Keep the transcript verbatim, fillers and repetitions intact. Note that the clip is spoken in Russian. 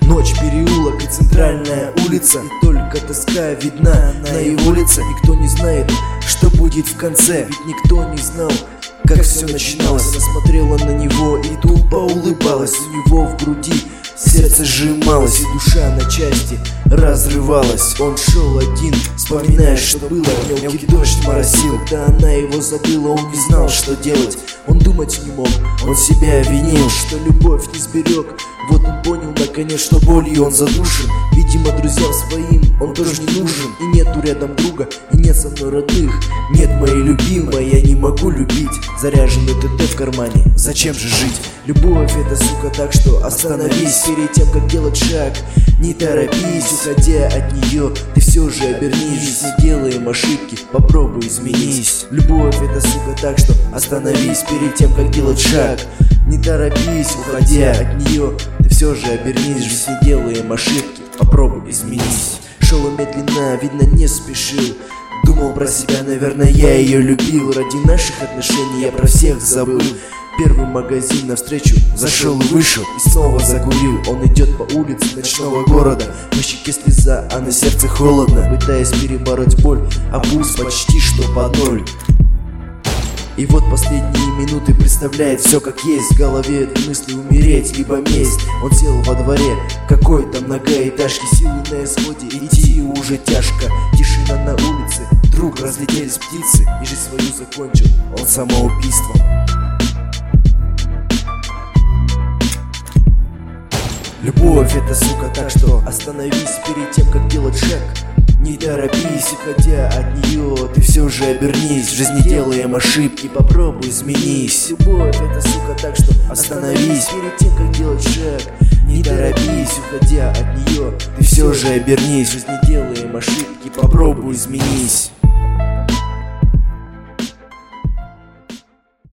Ночь, переулок и центральная улица, и только тоска видна на его лице. Никто не знает, что будет в конце, ведь никто не знал, как все начиналось. Она смотрела на него и тупо улыбалась. У него в груди сердце сжималось, и душа на части разрывалась. Он шел один, вспоминая, что было. Мелкий дождь моросил, когда она его забыла. Он не знал, что делать, он думать не мог. Он себя винил, что любовь не сберег. Вот он понял наконец, что болью он задушен. Видимо, друзьям своим он тоже не нужен. И нету рядом друга, и нет со мной родных. Нет моей любимой, я не могу любить. Заряженный ТТ в кармане, зачем же жить? Любовь это, сука, так что остановись перед тем, как делать шаг. Не торопись, уходя от нее, ты все же обернись. Не делаем ошибки, попробуй изменись. Любовь это, сука, так что остановись перед тем, как делать шаг. Не торопись, уходя от нее, ты все же обернись. Жизнь не делаем ошибки, попробуй изменись. Шел он медленно, видно не спешил. Думал про себя, наверное, я ее любил. Ради наших отношений я про всех забыл. Первый магазин навстречу зашел и вышел, и снова закурил. Он идет по улице ночного города, на щеке слеза, а на сердце холодно. Пытаясь перебороть боль, а пульс почти что под ноль. И вот последние минуты представляет все как есть. В голове мысли умереть, либо месть. Он сел во дворе какой-то многоэтажки, силы на исходе, идти уже тяжко. Тишина на улице, вдруг разлетелись птицы, и жизнь свою закончил он самоубийством. Любовь это, сука, так что остановись перед тем, как делать шаг. Не торопись, уходя от нее, ты все же обернись. В жизни делаем ошибки, попробуй изменись. Любовь это, сука, так что остановись перед тем, как делать шаг. Не торопись, уходя от нее, ты все же обернись. В жизни делаем ошибки, попробуй изменись.